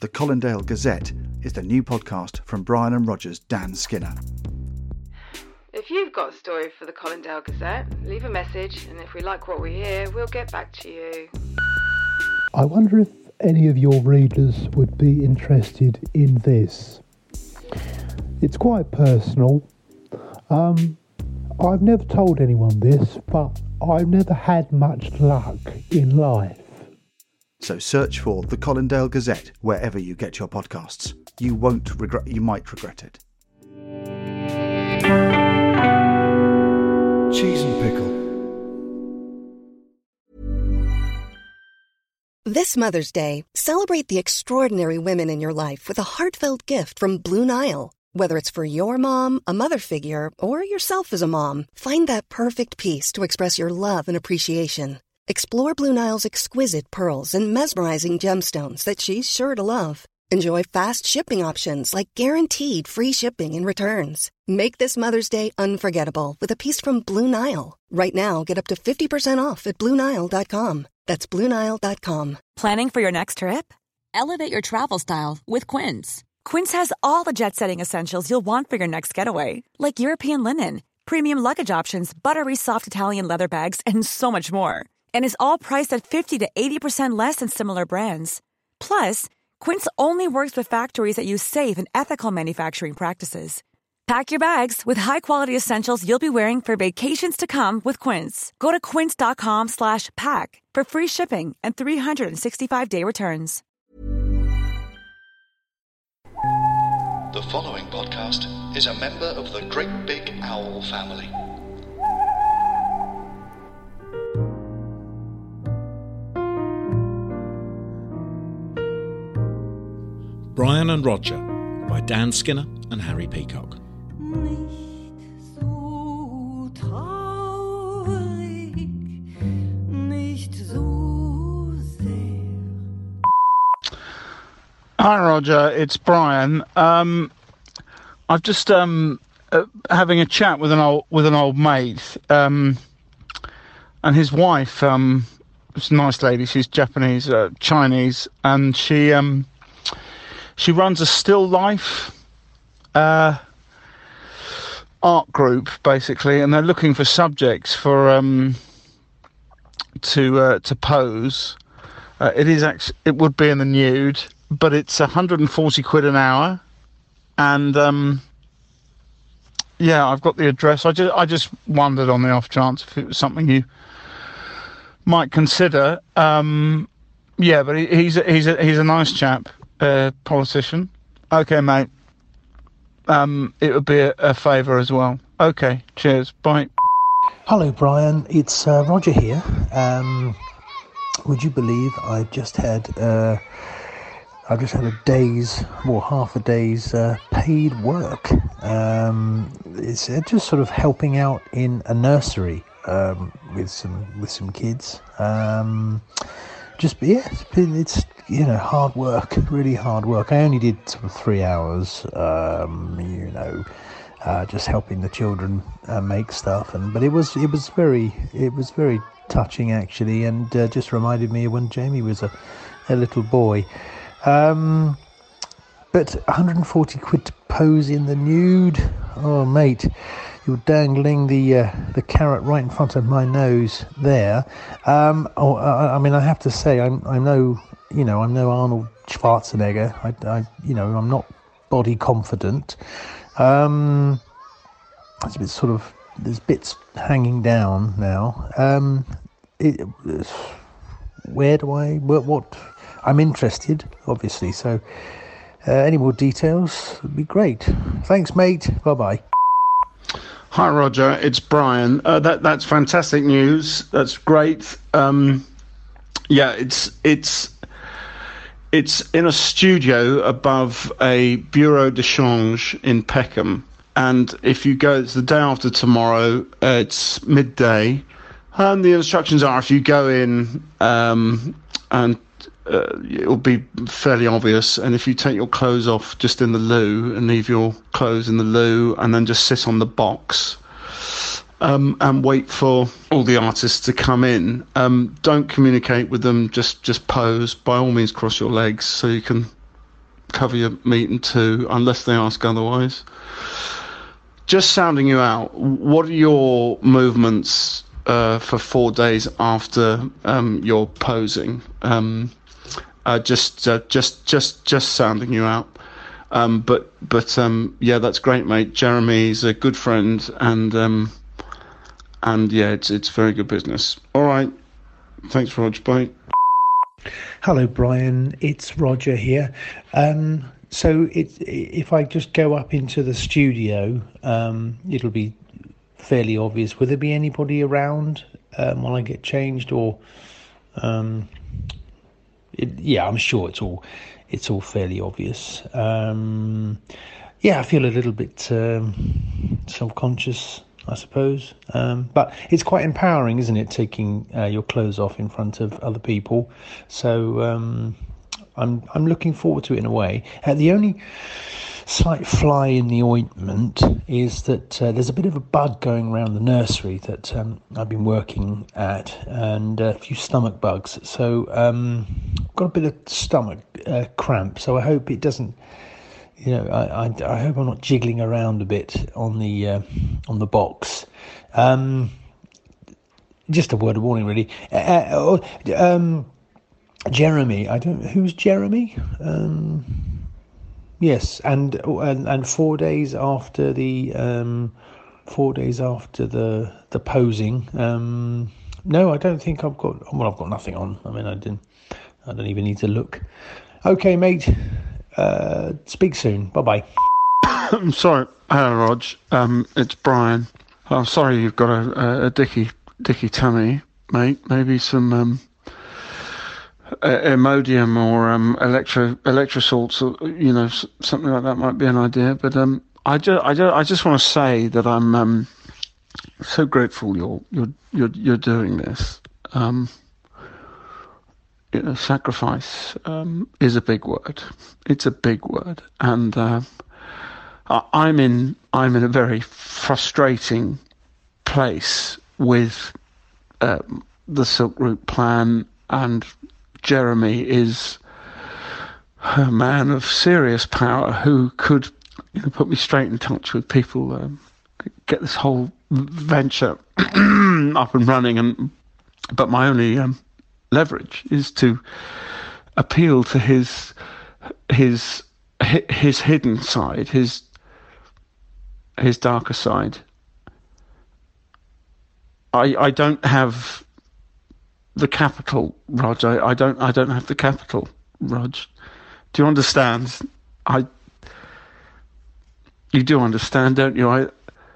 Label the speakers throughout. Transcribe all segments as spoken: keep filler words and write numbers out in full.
Speaker 1: The Colindale Gazette is the new podcast from Brian and Roger's Dan Skinner.
Speaker 2: If you've got a story for the Colindale Gazette, leave a message, and if we like what we hear, we'll get back to you.
Speaker 3: I wonder if any of your readers would be interested in this. It's quite personal. Um, I've never told anyone this, but I've never had much luck in life.
Speaker 1: So search for The Colindale Gazette wherever you get your podcasts. You won't regret, you might regret it. Cheese and pickle.
Speaker 4: This Mother's Day, celebrate the extraordinary women in your life with a heartfelt gift from Blue Nile. Whether it's for your mom, a mother figure, or yourself as a mom, find that perfect piece to express your love and appreciation. Explore Blue Nile's exquisite pearls and mesmerizing gemstones that she's sure to love. Enjoy fast shipping options like guaranteed free shipping and returns. Make this Mother's Day unforgettable with a piece from Blue Nile. Right now, get up to fifty percent off at Blue Nile dot com. That's Blue Nile dot com.
Speaker 5: Planning for your next trip? Elevate your travel style with Quince. Quince has all the jet-setting essentials you'll want for your next getaway, like European linen, premium luggage options, buttery soft Italian leather bags, and so much more. And is all priced at fifty to eighty percent less than similar brands. Plus, Quince only works with factories that use safe and ethical manufacturing practices. Pack your bags with high-quality essentials you'll be wearing for vacations to come with Quince. Go to quince.com slash pack for free shipping and three sixty-five day returns.
Speaker 6: The following podcast is a member of the Great Big Owl family.
Speaker 7: Brian and Roger by Dan Skinner and Harry Peacock.
Speaker 8: Nicht so traurig, nicht so sehr.
Speaker 9: Hi Roger, it's Brian. Um, I've just um, uh, having a chat with an old with an old mate, um, and his wife. Um, it's a nice lady. She's Japanese, uh, Chinese, and she um, she runs a still life uh, art group basically, and they're looking for subjects for um, to uh, to pose. Uh, it is actually it would be in the nude. But it's one hundred forty quid an hour, and um, yeah, I've got the address. I just I just wondered on the off chance if it was something you might consider. Um, yeah, but he, he's a, he's a, he's a nice chap, uh, politician. Okay, mate. Um, it would be a, a favour as well. Okay, cheers, bye.
Speaker 3: Hello, Brian. It's uh, Roger here. Um, would you believe I just had... Uh, I've just had a day's, or half a day's uh, paid work. Um, it's uh, just sort of helping out in a nursery um, with some with some kids. Um, just yeah, it's, been, it's you know hard work, really hard work. I only did sort of three hours. Um, you know, uh, just helping the children uh, make stuff, and but it was it was very it was very touching actually, and uh, just reminded me of when Jamie was a, a little boy. Um, but one hundred forty quid to pose in the nude. Oh, mate, you're dangling the uh, the carrot right in front of my nose there. Um, oh, I, I mean, I have to say, I'm I know, you know, I'm no Arnold Schwarzenegger. I, I you know, I'm not body confident. Um, it's a bit sort of there's bits hanging down now. Um, it, where do I what? what I'm interested, obviously, so uh, any more details would be great. Thanks, mate. Bye-bye.
Speaker 9: Hi, Roger. It's Brian. Uh, that that's fantastic news. That's great. Um, yeah, it's it's it's in a studio above a bureau de change in Peckham, and if you go, it's the day after tomorrow. Uh, it's midday, and the instructions are if you go in um, and Uh, it'll be fairly obvious, and if you take your clothes off just in the loo and leave your clothes in the loo and then just sit on the box um, and wait for all the artists to come in, um, don't communicate with them, just just pose. By all means, cross your legs so you can cover your meat in two unless they ask otherwise. Just sounding you out, what are your movements uh, for four days after um, your posing? Um, uh, just, uh, just, just, just sounding you out. Um, but, but um, yeah, that's great, mate. Jeremy's a good friend, and um, and yeah, it's it's very good business. All right, thanks, Roger. Bye.
Speaker 3: Hello, Brian. It's Roger here. Um, so it, if I just go up into the studio, um, it'll be fairly obvious. Will there be anybody around um, when I get changed, or um, it, yeah, I'm sure it's all it's all fairly obvious. Um, yeah, I feel a little bit um, self-conscious, I suppose, um, but it's quite empowering, isn't it, taking uh, your clothes off in front of other people? So um, I'm I'm looking forward to it in a way. Uh, the only slight fly in the ointment is that uh, there's a bit of a bug going around the nursery that um, I've been working at, and a few stomach bugs. So um, I've got a bit of stomach uh, cramp. So I hope it doesn't. You know, I, I, I hope I'm not jiggling around a bit on the uh, on the box. Um, just a word of warning, really. Uh, um, Jeremy, I don't. Who's Jeremy? Um, yes, and, and and four days after the um, four days after the the posing. Um, no, I don't think I've got. Well, I've got nothing on. I mean, I didn't. I don't even need to look. Okay, mate. Uh, speak soon. Bye bye.
Speaker 9: I'm sorry, hello, Rog. Um, it's Brian. I'm sorry you've got a, a, a dicky dicky tummy, mate. Maybe some um, Imodium or um, electro electrosalts, or you know, something like that might be an idea. But um, I just I just I just want to say that I'm um so grateful you're you're you're you're doing this. Um. You know, sacrifice um, is a big word. It's a big word, and uh, I'm in. I'm in a very frustrating place with um, the Silk Route plan, and Jeremy is a man of serious power who could, you know, put me straight in touch with people, um, get this whole venture up and running. And but my only um, leverage is to appeal to his his his hidden side, his his darker side. I I don't have the capital, Rog. I, I don't I don't have the capital, Rog. Do you understand? I you do understand, don't you? I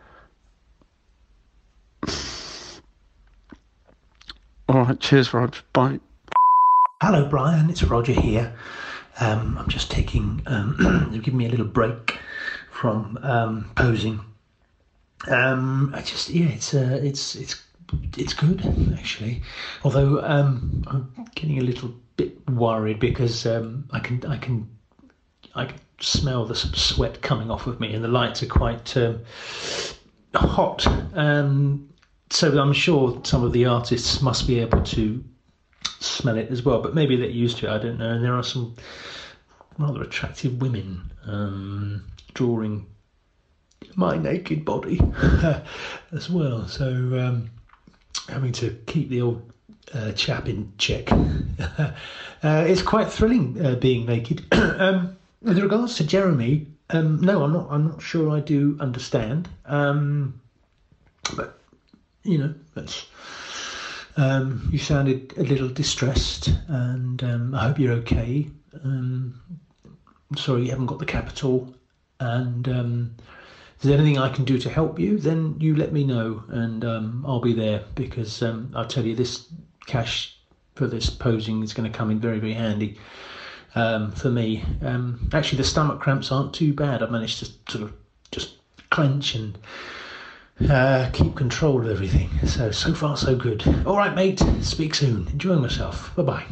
Speaker 9: All right, cheers, Rog. Bye.
Speaker 3: Hello, Brian. It's Roger here. Um, I'm just taking, um, you've given me a little break from um, posing. Um, I just, yeah, it's, uh, it's, it's, it's good actually. Although um, I'm getting a little bit worried because um, I can, I can, I can smell the sweat coming off of me, and the lights are quite um, hot. Um, So I'm sure some of the artists must be able to smell it as well, but maybe they're used to it, I don't know. And there are some rather attractive women um, drawing my naked body as well. So um, having to keep the old uh, chap in check. uh, it's quite thrilling uh, being naked. um, with regards to Jeremy, um, no, I'm not. I'm not sure I do understand. Um, but you know, that's, um, you sounded a little distressed, and um, I hope you're okay. Um, I'm sorry you haven't got the capital, and um, if there's anything I can do to help you, then you let me know, and um, I'll be there, because um, I'll tell you, this cash for this posing is going to come in very, very handy um, for me. Um, actually, the stomach cramps aren't too bad. I've managed to sort of just clench and Uh, keep control of everything. So, so far so good. All right, mate. Speak soon. Enjoying myself. Bye-bye.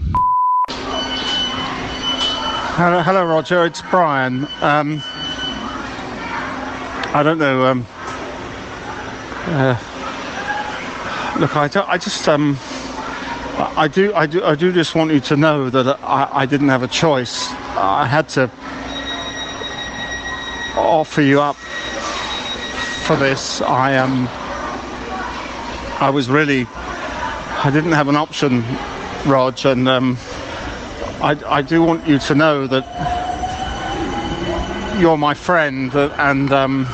Speaker 9: Hello, hello, Roger. It's Brian. Um, I don't know. Um, uh, look, I, don't, I just, um, I, I do, I do, I do just want you to know that I, I didn't have a choice. I had to offer you up for this. I um, I was really, I didn't have an option, Rog, and um, I, I do want you to know that you're my friend, and um,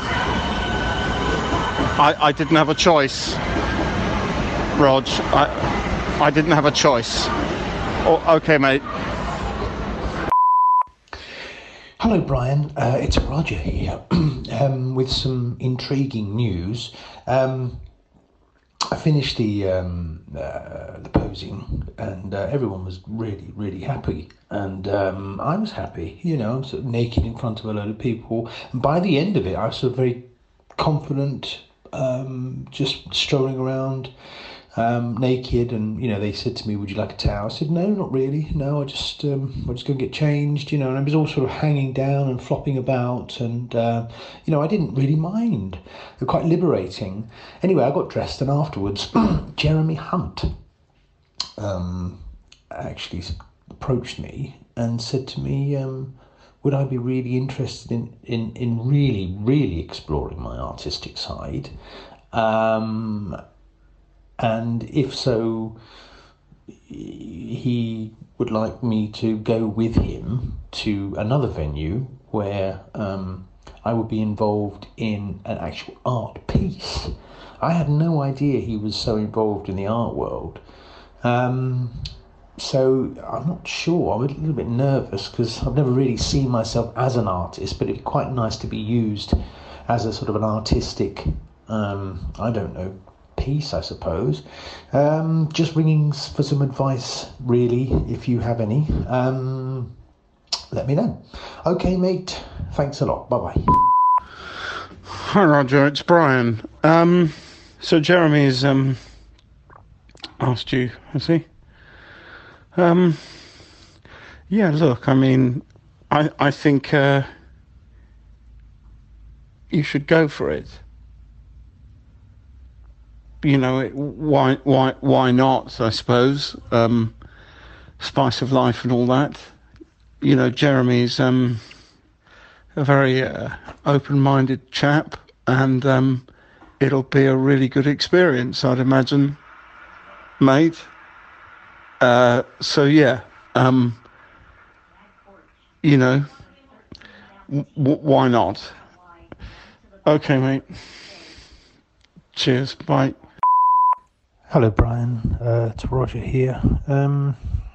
Speaker 9: I, I didn't have a choice, Rog. I, I didn't have a choice. Oh, okay, mate.
Speaker 3: Hello, Brian. Uh, it's Roger here um, with some intriguing news. Um, I finished the um, uh, the posing, and uh, everyone was really, really happy, and um, I was happy. You know, I'm sort of naked in front of a load of people, and by the end of it, I was sort of very confident, um, just strolling around. Um, naked, and you know, they said to me, "Would you like a towel?" I said, "No, not really. No, I just, um, I just go and get changed." You know, and I was all sort of hanging down and flopping about, and uh, you know, I didn't really mind. They were quite liberating. Anyway, I got dressed, and afterwards, Jeremy Hunt um, actually approached me and said to me, um, "Would I be really interested in in in really, really exploring my artistic side?" Um, And if so, he would like me to go with him to another venue where um, I would be involved in an actual art piece. I had no idea he was so involved in the art world. Um, so I'm not sure. I'm a little bit nervous because I've never really seen myself as an artist, but it'd be quite nice to be used as a sort of an artistic, um, I don't know, piece, I suppose. Um, just ringing for some advice, really, if you have any. Um, let me know. Okay, mate. Thanks a lot. Bye-bye.
Speaker 9: Hi, Roger. It's Brian. Um, so Jeremy's um, asked you, has he? Um, yeah, look, I mean, I, I think uh, you should go for it. You know, it, why, why, why not? I suppose um, spice of life and all that. You know, Jeremy's um, a very uh, open-minded chap, and um, it'll be a really good experience, I'd imagine, mate. Uh, so yeah, um, you know, w- why not? Okay, mate. Cheers. Bye.
Speaker 3: Hello, Brian. Uh, it's Roger here. Um,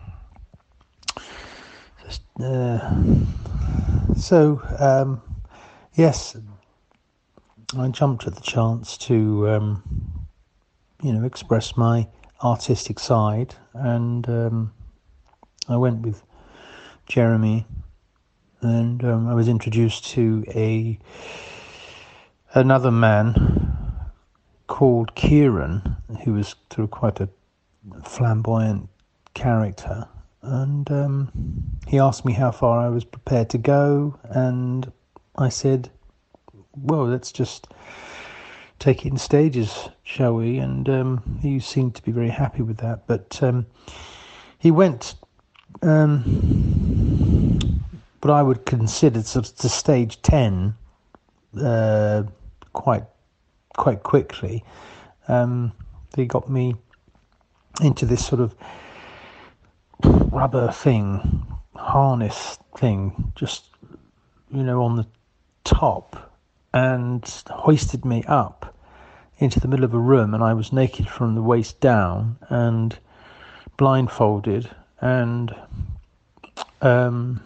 Speaker 3: just, uh, so, um, yes, I jumped at the chance to, um, you know, express my artistic side, and um, I went with Jeremy, and um, I was introduced to a another man called Kieran, who was sort of quite a flamboyant character, and um, he asked me how far I was prepared to go, and I said, well, let's just take it in stages, shall we? And um, he seemed to be very happy with that, but um, he went um, what I would consider sort of to stage ten uh, quite quite quickly. Um, they got me into this sort of rubber thing, harness thing, just, you know, on the top, and hoisted me up into the middle of a room, and I was naked from the waist down and blindfolded, and um,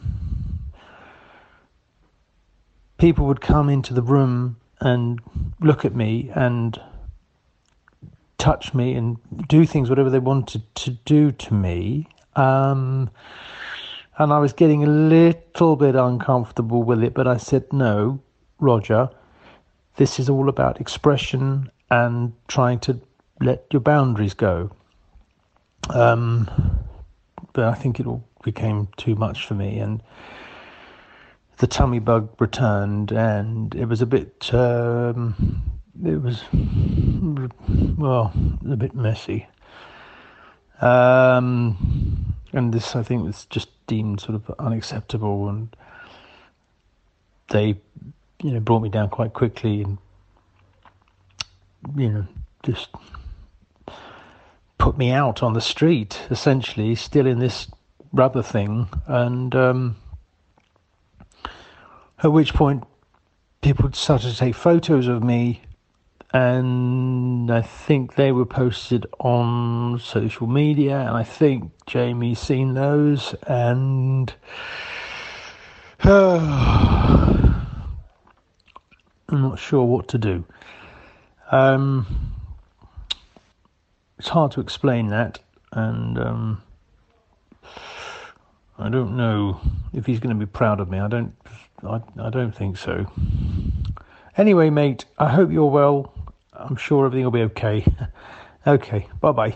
Speaker 3: people would come into the room and look at me and touch me and do things, whatever they wanted to do to me. Um, and I was getting a little bit uncomfortable with it, but I said, no, Roger, this is all about expression and trying to let your boundaries go. Um, but I think it all became too much for me, and the tummy bug returned, and it was a bit, um, it was, well, a bit messy. Um, and this, I think, was just deemed sort of unacceptable, and they you know, brought me down quite quickly and, you know, just put me out on the street, essentially, still in this rubber thing. And um, at which point people started to take photos of me, and I think they were posted on social media, and I think Jamie's seen those, and uh, I'm not sure what to do. Um, it's hard to explain that, and um, I don't know if he's going to be proud of me. I don't, I, I don't think so. Anyway, mate, I hope you're well. I'm sure everything will be okay. Okay, bye-bye.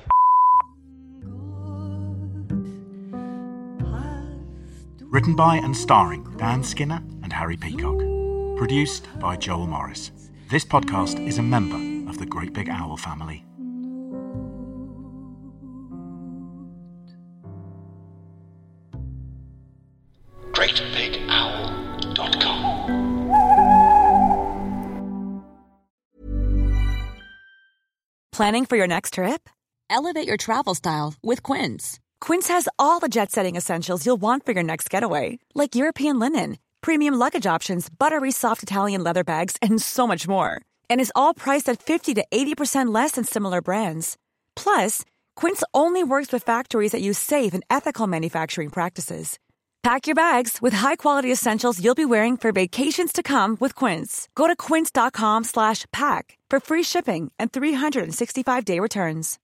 Speaker 7: Written by and starring Dan Skinner and Harry Peacock. Produced by Joel Morris. This podcast is a member of the Great Big Owl family.
Speaker 6: great big owl dot com.
Speaker 5: Planning for your next trip? Elevate your travel style with Quince. Quince has all the jet-setting essentials you'll want for your next getaway, like European linen, premium luggage options, buttery soft Italian leather bags, and so much more. And is all priced at fifty to eighty percent less than similar brands. Plus, Quince only works with factories that use safe and ethical manufacturing practices. Pack your bags with high-quality essentials you'll be wearing for vacations to come with Quince. Go to quince.com slash pack for free shipping and three sixty-five day returns.